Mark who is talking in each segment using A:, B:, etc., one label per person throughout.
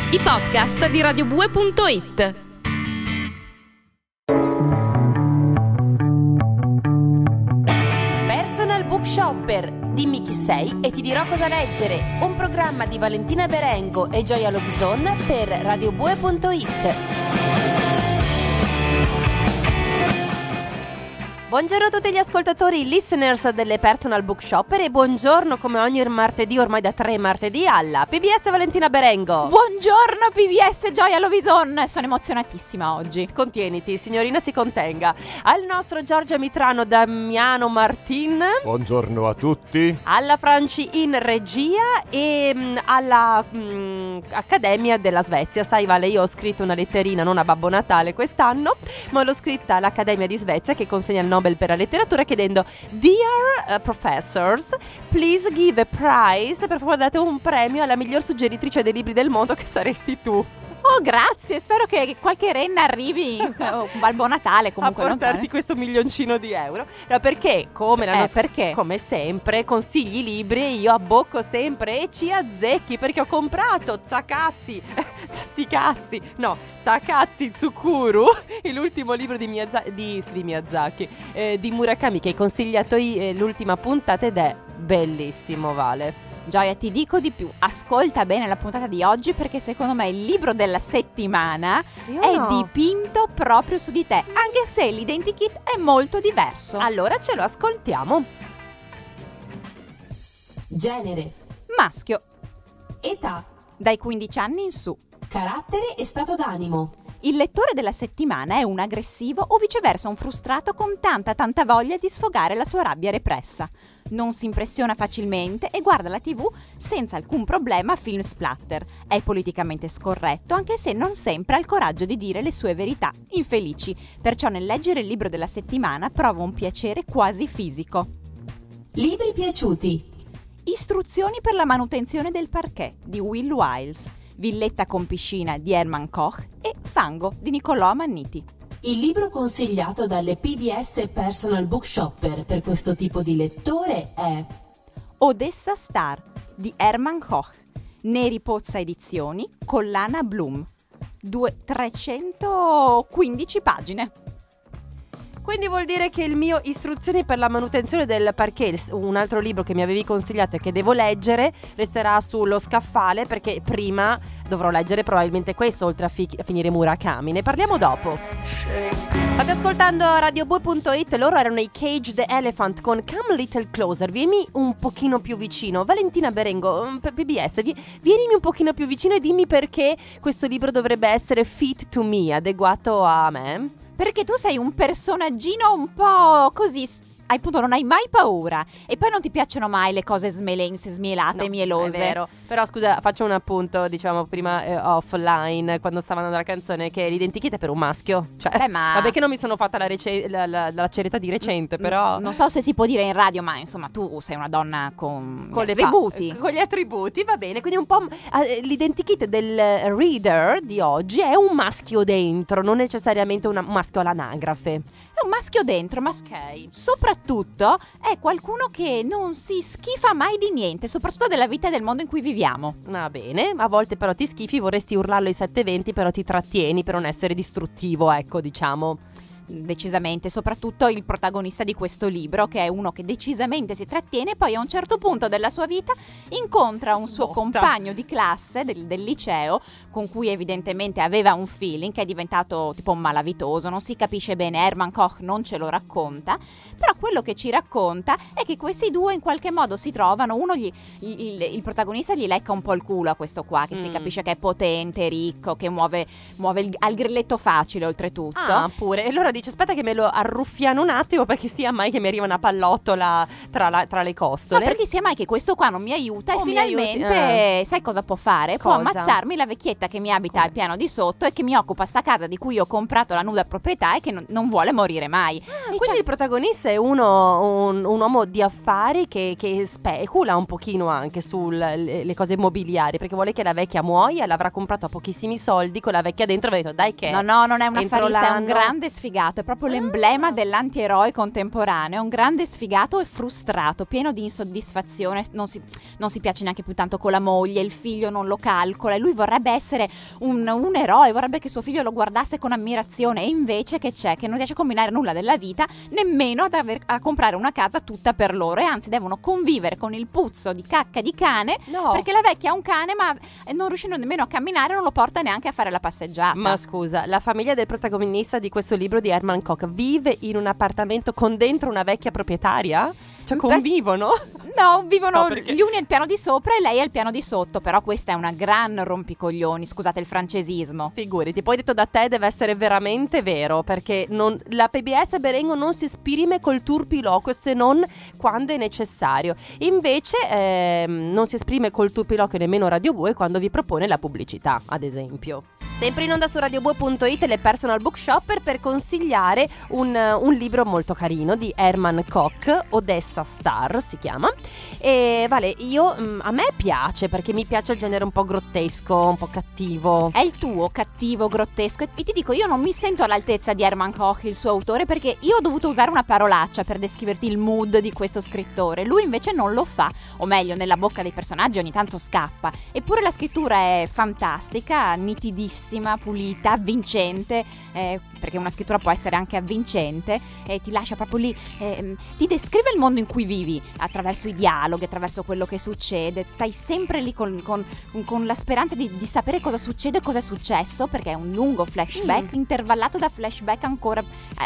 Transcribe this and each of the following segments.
A: I podcast di radiobue.it.
B: Personal Book Shopper. Dimmi chi sei e ti dirò cosa leggere. Un programma di Valentina Berengo e Gioia Lovison per radiobue.it. Buongiorno a tutti gli ascoltatori, listeners delle Personal Book Shopper, e buongiorno come ogni martedì, ormai da 3 martedì, alla PBS Valentina Berengo.
C: Buongiorno PBS Gioia Lovison, sono emozionatissima oggi.
B: Contieniti, signorina si contenga. Al nostro Giorgia Mitrano Damiano Martin.
D: Buongiorno a tutti.
B: Alla Franci in regia e alla Accademia della Svezia. Sai Vale, io ho scritto una letterina non a Babbo Natale quest'anno, ma l'ho scritta all'Accademia di Svezia che consegna il Nobel per la letteratura, chiedendo: Dear professors, please give a prize, per favore date un premio alla miglior suggeritrice dei libri del mondo, che saresti tu.
C: Oh, grazie, spero che qualche renna arrivi un Babbo Natale comunque
B: a portarti questo milioncino di euro. No, perché come
C: perché?
B: Come sempre consigli libri e io abbocco sempre e ci azzecchi, perché ho comprato Takatsu Tsukuru, l'ultimo libro di Miyazaki, di Murakami, che hai consigliato l'ultima puntata, ed è bellissimo, Vale.
C: Gioia, ti dico di più, ascolta bene la puntata di oggi, perché secondo me il libro della settimana è dipinto proprio su di te, anche se l'identikit è molto diverso.
B: Allora ce lo ascoltiamo. Genere:
C: maschio,
B: età:
C: dai 15 anni in su.
B: carattere e stato d'animo:
C: il lettore della settimana è un aggressivo o viceversa un frustrato con tanta voglia di sfogare la sua rabbia repressa. Non si impressiona facilmente e guarda la TV senza alcun problema film splatter. È politicamente scorretto, anche se non sempre ha il coraggio di dire le sue verità infelici. Perciò nel leggere il libro della settimana prova un piacere quasi fisico.
B: libri piaciuti:
C: Istruzioni per la manutenzione del parquet di Will Wiles, Villetta con piscina di Hermann Koch e Fango di Niccolò Manniti.
B: il libro consigliato dalle PBS Personal Book Shopper per questo tipo di lettore è
C: Odessa Star di Hermann Koch, Neri Pozza Edizioni, collana Bloom, 315 pagine.
B: Quindi vuol dire che il mio Istruzioni per la manutenzione del parquet, un altro libro che mi avevi consigliato e che devo leggere, resterà sullo scaffale, perché prima dovrò leggere probabilmente questo, oltre a finire Murakami. Ne parliamo dopo. State ascoltando radiobue.it, loro erano i Cage the Elephant con Come Little Closer. Vieni un pochino più vicino, Valentina Berengo, PBS, vienimi un pochino più vicino e dimmi perché questo libro dovrebbe essere fit to me, adeguato a me.
C: Perché tu sei un personaggino un po' così, appunto non hai mai paura e poi non ti piacciono mai le cose smelenze, smielate, mielose.
B: È vero. Però scusa, faccio un appunto, diciamo prima offline, quando stava andando la canzone, che l'identikit è per un maschio. Cioè, vabbè che non mi sono fatta la ceretta di recente, però
C: non so se si può dire in radio, ma insomma tu sei una donna con gli attributi.
B: Con gli attributi, va bene. Quindi un po' l'identikit del reader di oggi è un maschio dentro, non necessariamente un maschio all'anagrafe.
C: È un maschio dentro, ma soprattutto è qualcuno che non si schifa mai di niente, soprattutto della vita e del mondo in cui viviamo.
B: Va bene, a volte però ti schifi, vorresti urlarlo ai 720, però ti trattieni per non essere distruttivo, ecco, diciamo.
C: Decisamente, soprattutto il protagonista di questo libro, che è uno che decisamente si trattiene, poi a un certo punto della sua vita incontra un suo compagno di classe del liceo, con cui evidentemente aveva un feeling, che è diventato tipo un malavitoso, non si capisce bene, Hermann Koch non ce lo racconta, però quello che ci racconta è che questi due in qualche modo si trovano, il protagonista gli lecca un po' il culo a questo qua, che si capisce che è potente, ricco, che muove al grilletto facile oltretutto.
B: Ah, pure, e allora dice: aspetta che me lo arruffiano un attimo, perché sia mai che mi arriva una pallottola tra le costole.
C: Ma perché sia mai che questo qua non mi aiuta e finalmente sai cosa può fare? Può ammazzarmi la vecchietta che mi abita al piano di sotto e che mi occupa sta casa di cui ho comprato la nuda proprietà e che non vuole morire mai.
B: Quindi il protagonista è un uomo di affari che specula un pochino anche sulle cose immobiliari, perché vuole che la vecchia muoia, l'avrà comprato a pochissimi soldi con la vecchia dentro, e ha detto dai che
C: no, non è un affarista, è un grande sfigato. sfigato, è proprio l'emblema dell'antieroe contemporaneo, un grande sfigato e frustrato, pieno di insoddisfazione, non si piace neanche più tanto con la moglie, il figlio non lo calcola e lui vorrebbe essere un eroe, vorrebbe che suo figlio lo guardasse con ammirazione, e invece che c'è? Che non riesce a combinare nulla della vita, nemmeno a comprare una casa tutta per loro, e anzi devono convivere con il puzzo di cacca di cane, perché la vecchia ha un cane, ma non riuscendo nemmeno a camminare non lo porta neanche a fare la passeggiata.
B: Ma scusa, la famiglia del protagonista di questo libro di Herman Koch vive in un appartamento con dentro una vecchia proprietaria? Cioè convivono?
C: No, vivono
B: perché...
C: gli uni al piano di sopra e lei al piano di sotto, però questa è una gran rompicoglioni, scusate il francesismo.
B: Figurati, poi detto da te deve essere veramente vero, perché la PBS Berengo non si esprime col turpiloquio se non quando è necessario. Invece non si esprime col turpiloquio nemmeno Radio Bue quando vi propone la pubblicità, ad esempio. Sempre in onda su radiobue.it le Personal Bookshopper per consigliare un libro molto carino di Herman Koch, Odessa Star si chiama. E vale, a me piace perché mi piace il genere un po' grottesco, un po' cattivo.
C: È il tuo cattivo, grottesco, e ti dico, io non mi sento all'altezza di Herman Koch, il suo autore, perché io ho dovuto usare una parolaccia per descriverti il mood di questo scrittore. Lui invece non lo fa, o meglio, nella bocca dei personaggi ogni tanto scappa. Eppure la scrittura è fantastica, nitidissima, pulita, avvincente, perché una scrittura può essere anche avvincente, e ti lascia proprio lì, ti descrive il mondo in cui vivi attraverso i dialoghi, attraverso quello che succede. Stai sempre lì con la speranza di sapere cosa succede, cosa è successo, perché è un lungo flashback intervallato da flashback ancora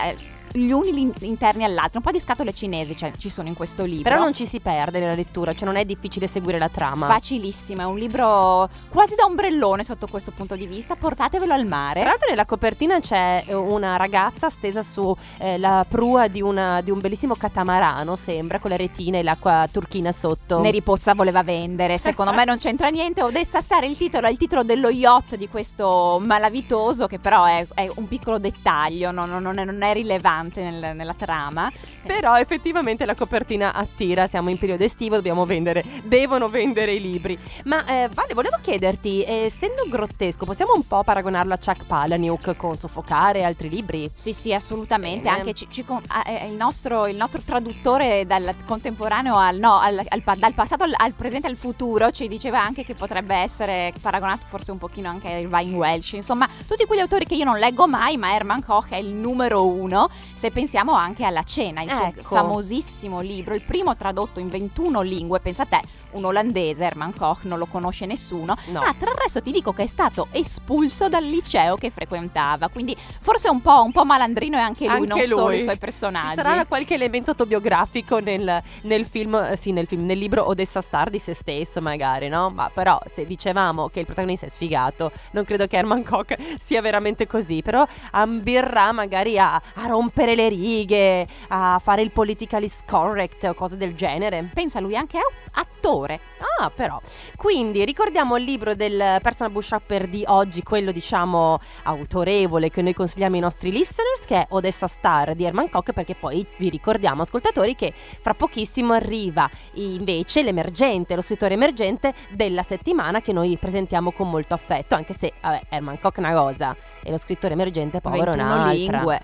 C: gli uni interni all'altro, un po' di scatole cinesi ci sono in questo libro.
B: Però non ci si perde nella lettura, cioè non è difficile seguire la trama.
C: Facilissimo, è un libro quasi da ombrellone sotto questo punto di vista, portatevelo al mare.
B: Tra l'altro nella copertina c'è una ragazza stesa su la prua di un bellissimo catamarano, sembra, con le retine e l'acqua turchina sotto.
C: Neri Pozza voleva vendere, secondo me non c'entra niente. Odessa Star è il titolo dello yacht di questo malavitoso, che però è un piccolo dettaglio, non è rilevante nella trama.
B: Però effettivamente la copertina attira, siamo in periodo estivo, devono vendere i libri. Ma Vale, volevo chiederti, essendo grottesco, possiamo un po' paragonarlo a Chuck Palahniuk con Soffocare e altri libri?
C: Sì, assolutamente.
B: Bene.
C: Anche il nostro traduttore dal contemporaneo dal passato al presente al futuro ci diceva anche che potrebbe essere paragonato forse un pochino anche a Irvine Welsh. Insomma, tutti quegli autori che io non leggo mai, ma Herman Koch è il numero uno. Se pensiamo anche alla Cena, il suo famosissimo libro, il primo tradotto in 21 lingue, pensa a te, un olandese, Herman Koch, non lo conosce nessuno.
B: No.
C: Tra il resto ti dico che è stato espulso dal liceo che frequentava, quindi forse un po' malandrino è anche lui, non solo i suoi personaggi.
B: Ci sarà qualche elemento autobiografico nel nel libro Odessa Star di se stesso magari, no? Ma però se dicevamo che il protagonista è sfigato, non credo che Herman Koch sia veramente così, però ambirrà magari a rompere le righe, a fare il politically correct o cose del genere.
C: Pensa, lui è anche attore.
B: Però. Quindi ricordiamo il libro del Personal Bookshopper di oggi, quello diciamo autorevole che noi consigliamo ai nostri listeners, che è Odessa Star di Herman Koch, perché poi vi ricordiamo, ascoltatori, che fra pochissimo arriva invece lo scrittore emergente della settimana, che noi presentiamo con molto affetto, anche se Herman Koch è una cosa e lo scrittore emergente povero
C: 21
B: un'altra.
C: lingue.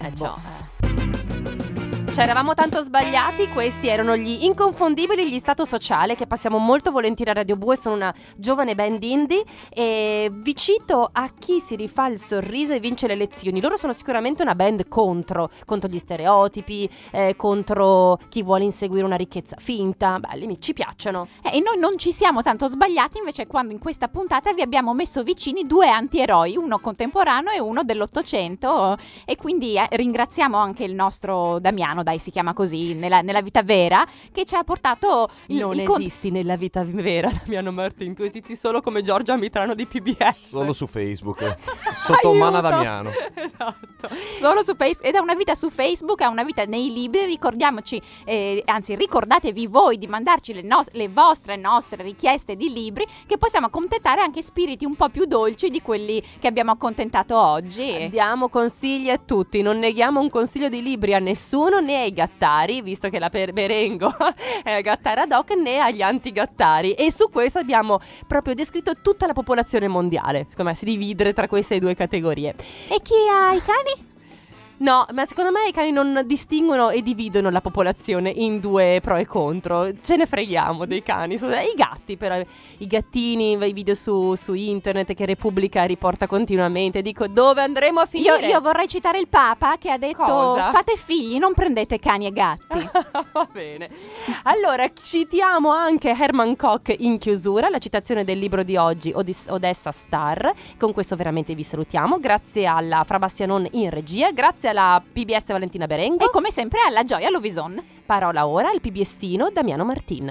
B: Ci eravamo tanto sbagliati, questi erano gli inconfondibili, gli Stato Sociale, che passiamo molto volentieri a Radio Bue, sono una giovane band indie e vi cito A chi si rifà il sorriso e vince le elezioni. Loro sono sicuramente una band contro gli stereotipi, contro chi vuole inseguire una ricchezza finta. Ci piacciono.
C: E noi non ci siamo tanto sbagliati invece quando in questa puntata vi abbiamo messo vicini due antieroi, uno contemporaneo e uno dell'Ottocento, e quindi ringraziamo anche il nostro Damiano, si chiama così nella vita vera, che ci ha portato
B: esisti nella vita vera, Damiano Martin, tu esisti solo come Giorgia Mitrano di PBS,
D: solo su Facebook sotto Mana Damiano.
B: Esatto,
C: solo su Facebook, e da una vita su Facebook a una vita nei libri. Ricordiamoci, anzi ricordatevi voi di mandarci le nostre richieste di libri, che possiamo accontentare anche spiriti un po' più dolci di quelli che abbiamo accontentato oggi.
B: Diamo consigli a tutti, non neghiamo un consiglio di libri a nessuno, né ai gattari, visto che la Berengo è gattara doc, né agli anti-gattari, e su questo abbiamo proprio descritto tutta la popolazione mondiale. Secondo me si divide tra queste due categorie.
C: E chi ha i cani?
B: No, ma secondo me i cani non distinguono e dividono la popolazione in due pro e contro. Ce ne freghiamo dei cani. I gatti però, i gattini, i video su internet che Repubblica riporta continuamente. Dico, dove andremo a finire?
C: Io vorrei citare il Papa che ha detto:
B: Cosa?
C: fate figli, non prendete cani e gatti.
B: Va bene. Allora, citiamo anche Herman Koch in chiusura, la citazione del libro di oggi, Odessa Star. Con questo veramente vi salutiamo. Grazie alla Fra Bastianon in regia, grazie alla PBS Valentina Berengo
C: E come sempre alla Gioia Lovison.
B: Parola ora al PBSino Damiano Martin.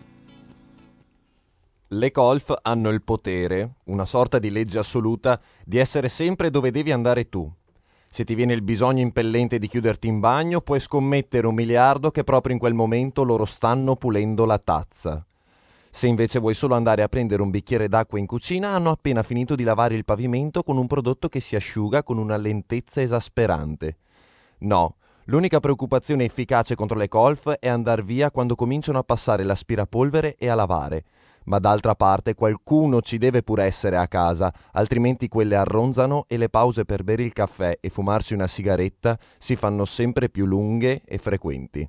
D: Le colf hanno il potere, una sorta di legge assoluta, di essere sempre dove devi andare tu. Se ti viene il bisogno impellente di chiuderti in bagno, puoi scommettere 1 miliardo che proprio in quel momento loro stanno pulendo la tazza. Se invece vuoi solo andare a prendere un bicchiere d'acqua in cucina, hanno appena finito di lavare il pavimento con un prodotto che si asciuga con una lentezza esasperante. No, l'unica preoccupazione efficace contro le colf è andar via quando cominciano a passare l'aspirapolvere e a lavare. Ma d'altra parte qualcuno ci deve pure essere a casa, altrimenti quelle arronzano e le pause per bere il caffè e fumarsi una sigaretta si fanno sempre più lunghe e frequenti.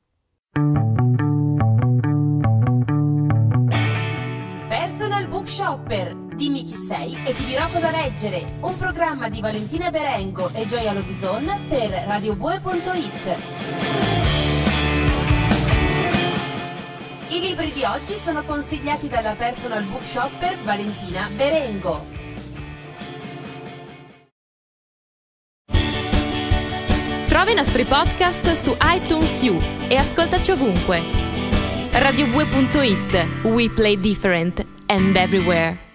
A: Personal Bookshopper, dimmi chi sei e ti dirò cosa leggere. Un programma di Valentina Berengo e Gioia Lovison per radiobue.it. I libri di oggi sono consigliati dalla Personal Bookshopper Valentina Berengo. Trova i nostri podcast su iTunes U e ascoltaci ovunque. radiobue.it. We play different and everywhere.